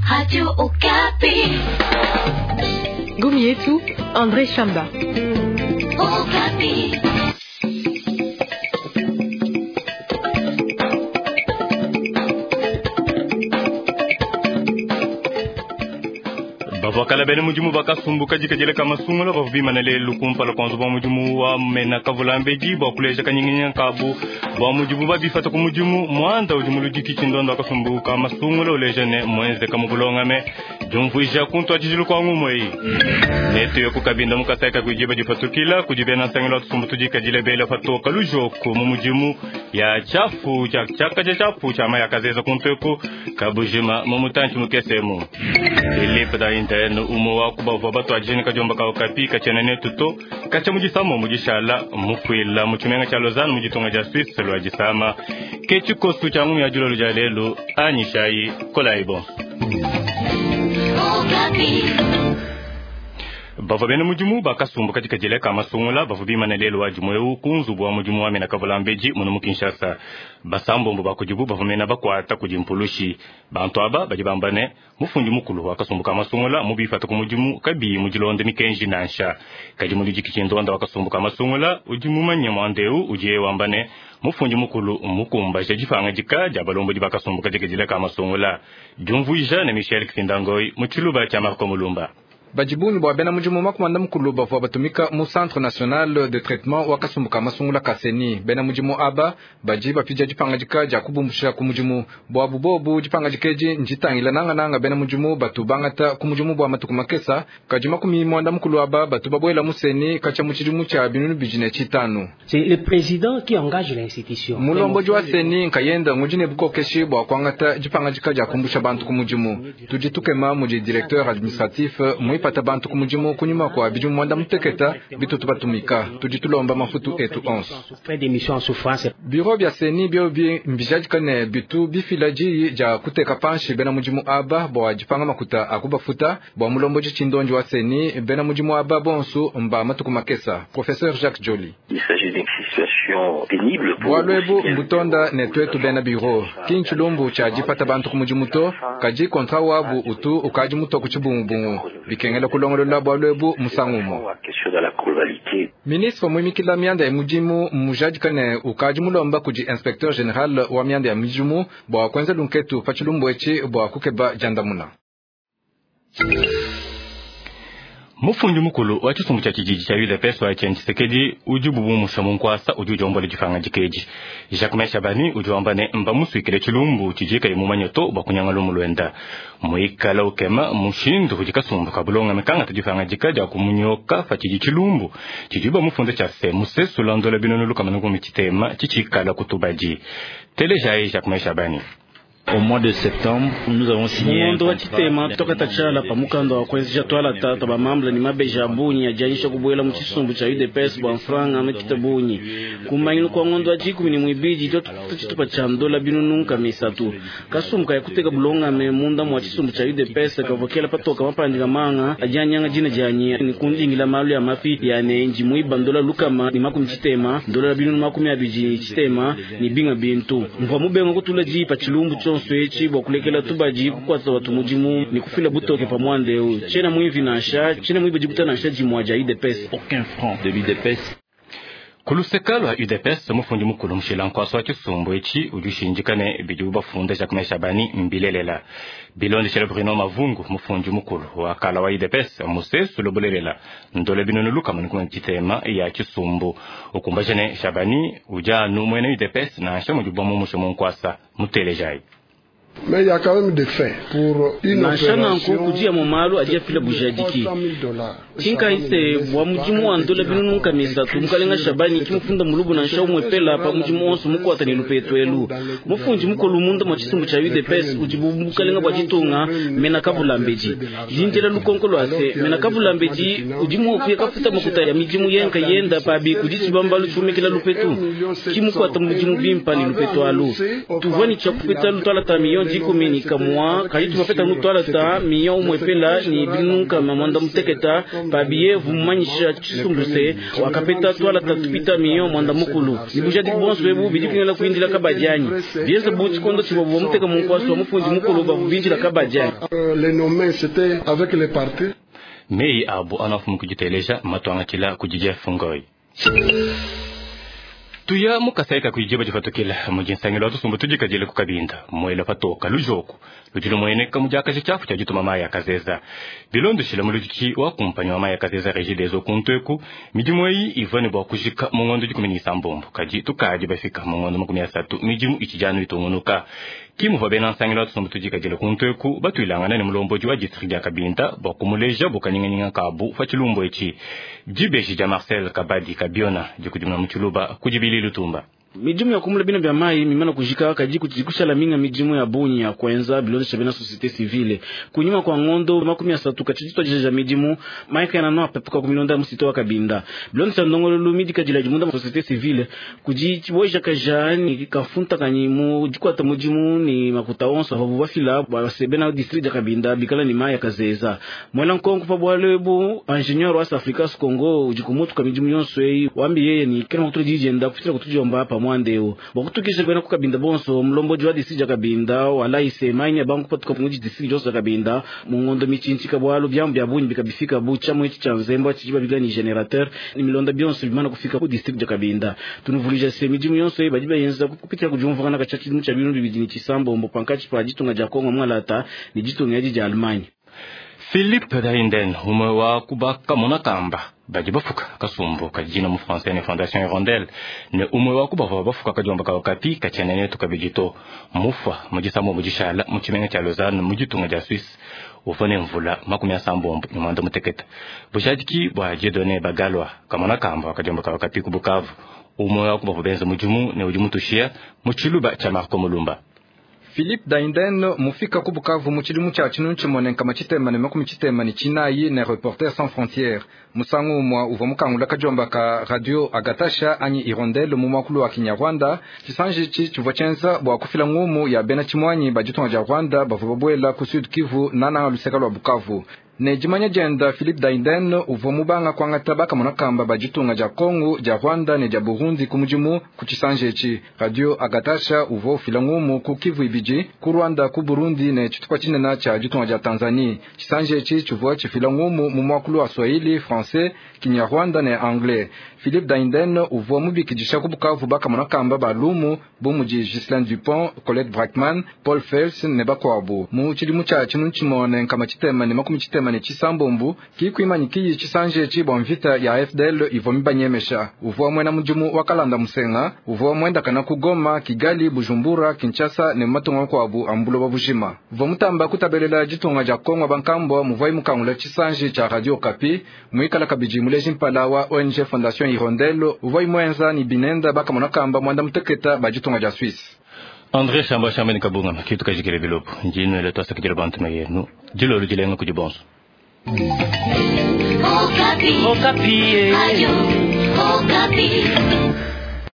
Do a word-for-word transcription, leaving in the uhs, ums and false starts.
Radio Okapi. Gumi yetu André Chamba. Okapi. Bavakala bene mujimu bakasumbuka jikajele kama sungula bavima na le lukumpa la kwanza ba mujimu wa mena kavulambeji ba kuleja kanyinya kabu ba mujimu ba bifata ku mujimu mwanda ujimu lujiki chindondo akasumbuka kama sungula uleja ne mwenze kama kulonga me jumvuisha kuntu ajijilu kwa ngumo yi neto yoku kabinda mukasaka kujiba jifatukila kujibena sangelo tusumbu tujikajile bele fatoka lujoko mu mujimu ya chafu cha chaka cha chafu chama ya kazeza kuntu yoku kabujima mumutanchi mukesemu ilipada inta no umo wa kuba vaba to ajini kajomba ka Okapi kachenene tuto kacha mujisamo mujishala mukwila muchumenga cha Lausanne mujitonga ja Swiss lo ajisama kechiko su cha ngumi ajulo lujalelo anyishai kolaibo Okapi bava bene mujimu bakasumbu katika jele kama sungula bavu bima na lelo wajimweu kunzu bwa mujimu wa mena kavulambeji munu mukinshasa basambo mbu bakujibu bavu mena bakwata kujimpulushi bantu aba bajibambane mufunji mukulu wakasumbu kama sungula mubifata kumujimu kabi mujilonde mikenji nansha kaji muliji kichindonda wakasumbu kama sungula ujimu manye mwandeu ujie wambane mufunji mukulu mukumba jifanga jika jabalombo jibakasumbu katika jele kama sungula jumvuija na Michel Kisindangoi muchiluba cha Marco Mulumba bajibuni bwa bena mujimu makumanda mukulu bavu batumika mu Centre National de Traitement wakasumbuka masungula kaseni bena mujimu aba bajiba pija jipanga jika jakubumbusha ku mujimu bwa bubobu jipanga jikeji njitangila nanga nanga bena mujimu batubangata ku mujimu bwa matukumakesa kajima kumi mwanda mukulu aba batubabwela museni kacha muchijimu cha binunu bijine chitanu. C'est le président qui engage l'institution. Mulombo jwa seni nkayenda ngujine buko keshi bwa kwangata jipanga jika jakumbusha bantu ku mujimu tujitukema muji directeur administratif mwi pata bantu kumujimu kunyuma kwa bijumu mwanda mteketa bitu tubatumika tujitulomba mafutu etu onze biro bya seni byo bi mbijajikane bitu bifilaji ja kuteka panshi bena mujimu aba bwa jipanga makuta akubafuta bwa mulombo chindonji wa seni bena mujimu aba bonsu mba matuku makesa professeur Jacques Joly. Il s'agit d'une situation pénible pour Walwebu mbutonda netwetu bena biro kinchulumbu cha jipata bantu kumujimu to kaji kontra wabu utu ukaji muto kuchibungu bikengela kulongolola bwalwebu musangumo ministre mwimikila mianda ya mujimu mujajikane ukaji mulomba kuji inspecteur général wa mianda ya mujimu bwa kwenza lunketu pachilumbu echi bwa kukeba jandamuna mufunji mukulu wa chisumbu cha kijiji cha U D P S wa Etienne Tshisekedi ujibu bumusha munkwasa ujujombo lijifanga jikeji Jacques Chabani ujuambane mba muswikile chilumbu chijika imumanyoto bakunyangalo mulwenda muikala ukema mushindu hujikasumbu kabulonga mekanga tujifanga jikaja kumunyoka fachiji chilumbu chijiba mufunde cha se musesu landola binonu lukamanu michitema chichikala kutubaji telejai Jacques Chabani. Au mois de septembre, nous avons signé un contrat. Chitema toka tachala pa mukando wa kwezi jatwala tata ba mamla ni mabeja bunyi ajanisha kubwela mchisumbu cha U D P S bwa franga amekitabunyi kumayinu kwa ngondo ajiku ni mwibiji to tuchitupa cha dola binunu kamisa tu kasumka ya kuteka bulonga me munda mwa chisumbu cha U D P S kavokela patoka mapandika manga ajanyanga jina janye ni kundi ngila malu ya mafi ya nenji muiba dola lukama ni makum chitema dola binunu makumi abiji chitema ni binga bintu mva mubengo kutula ji pa chilumbu cho swechi bwa kulekela tubaji kukwata watu mujimu ni kufila butoke pa mwande u chena muivi na sha chena muivi jibuta na sha jimwaja U D P S aucun franc de U D P S kulusekalo U D P S mufunji mukulu mshila nkwaswa chisumbu echi ujushinjikane bijuba funda Jacques Chabani mbilelela bilondi chele Bruno Mavungu mufunji mukulu wakala wa U D P S musesu lobolelela ndole binonu luka manukume chitema ya chisumbu ukumbajene Chabani ujanu mwene U D P S na shamu jubamu musho munkwasa mutelejai. Mais il y a quand même des faits pour une nashana nko kujia momalu ajia fila bujadiki tinka ise bwa mujimu wa ndola binunu kamisa tumkalenga Shabani kimufunda mulubu na nshawu mwepela pa mujimu onsu muko watani lupetwelu mufunji muko lumunda machisumbu cha U D P S ujibu mukalenga bwa jitunga mena kavulambeji jinjela lukonkolo ase mena kavulambeji ujimu ofia kafuta makuta ya mijimu yenka yenda pabi kujichi bambalu chumekila lupetu kimuko wata mujimu bimpa ni lupetu alu tuvani chakupeta lutala tamiyo jikumi ni kamwa kali tupapeta nutwala ta miyo mwepela ni binuka mamanda muteketa pabiye vumanyisha chisumbuse wakapeta twala ta tupita miyo mwanda mukulu nibuja dikbonso ebu bidikinela kuindila kabajani bieza buti kondo chibobo muteka munkwaso mufundi mukulu bavubinjila kabajani. Les nommés c'était avec les partis. Mei abu anafu mukujiteleja matwanga chila kujije fungoi. Tuya mukasaika kuijiba jifatokila mujinsangilo tusumbu tujikajile kukabinda mwela patoka lujoku lujilo mweneka mujaka chichafu cha jitu mama ya kazeza bilondo shila mulujiki wa kumpanyo mama ya kazeza rejidezo kunteku mijimwei ivani bwa kujika mungondo jikumini sambombo kaji tukaji bafika mungondo makumi ya satu mijimu ichijanu itongunuka kimu vabena nsangilo tusumbu tujikajile kunteku batu ilangana ni mulomboji wa district ya kabinda bwa kumuleja buka nyinga kabu fachilumbo ichi jibeji ja Marcel Kabadi Kabiona jikujumna mchuluba kujibili lutumba. Mijimu ya kumula bina bya mai mimana kujika kaji kujikusha la minga mijimu ya bunyi ya kwenza bilonde shabena societe civile kunyuma kwa ngondo makumi ya satu kachitwa jeja mijimu maika yana noa pepuka kumilonda musito wa kabinda bilonde sandongo lulu midika jila jimunda societe civile kujichiboisha kajani kafunta kanyimu jikwata mujimu ni makuta onso wabu wafila wasebena district ya kabinda bikala ni maya kazeza mwela nkongu pa bwalebu ingenieur wa Afrikas Congo ujikumutu kamijimu yonswei wambi yeye ni kena kutu jijenda kufitila kutujomba hapa mwandeo bakutukisha kwena kukabinda bonso mlombo jwa disija kabinda wala isemanya banku patuka punguji disija josa kabinda mungondo michinchi kabwalo byambo byabunyi bikabifika bucha mwechi chanzembo chijiba bigani generateur ni milonda byonso bimana kufika ku district kabinda tunuvulija semijimu yonso bajiba yenza kupitira kujumvuka na kachachi mucha bintu bidini chisambo mbo pankachi pa jitunga ja Kongo mwalata ni jitunga yaji ja Almanya. Philippe Dainden umwe wa kubaka monakamba baji bafuka kasumbo kajina mu français ne Fondation Hirondelle ne umwe wa kubava bafuka kajomba ka wakati kachenene tukabijito mufa mujisamo mujishala muchimenga cha Lausanne mujitunga ja Suisse ufone mvula makumi ya sambombo nyumanda muteketa bushadiki bwa jedone bagalwa kamonakamba kajomba ka wakati kubukavu umwe wa kubava benza mujumu ne ujumu tushia muchiluba cha Marco Mulumba. Philippe Dainden mufika kubukavu muchilimu cha chinunchi monenka machitema ne makumi chitema ni chinayi ne Reporters sans frontières musangu mwa uvomukangula kajomba ka radio agatasha anyi Hirondelle mu makulu wa Kinyarwanda chisanji chi chuvochenza bwa kufila ngumu ya bena chimwanyi bajitonga ja Rwanda bavubwela ku Sud Kivu nana lusekalo wa Bukavu ne jimanya jenda Philippe Dainden uvomubanga kwangata baka monakamba bajitunga ja Kongo ja Rwanda ne ja Burundi kumujimu kuchisanje chi radio agatasha uvo filangumu ku Kivu ibiji ku Rwanda ku Burundi ne chitupa chinena cha jitunga ja Tanzania chisanje chi chuvo chi filangumu mu makulu wa Swahili français Kinyarwanda ne anglais. Philippe Dainden uvo mubikijisha ku Bukavu baka monakamba balumu bumuji Ghislaine Dupont, Colette Brackman, Paul Fels ne bakwabu mu chilimu cha chinunchi mone kama chitema ne makumi chitema ne chisambombu kikwimani kiyi chisanje chi bonvita ya F D L ivomiba nyemesha uvo mwena mujumu wakalanda musenga uvo mwenda kana kugoma Kigali Bujumbura Kinshasa ne matongo kwabu ambulo babushima uvo mutamba kutabelela jitonga ja Kongo bankambo muvai mukangula chisanje cha Radio Kapi mwikala kabiji muleji mpala wa O N G Fondation Hirondelle uvoi mwenza ni binenda baka monakamba mwanda muteketa bajitonga ja Suisse. André Chamba Chamba ni kabunga kitu kajikile bilopo njino ile tosa kujile bantu mayenu jilo lujilenga kujibonso. Okapi Okapi Ayo Okapi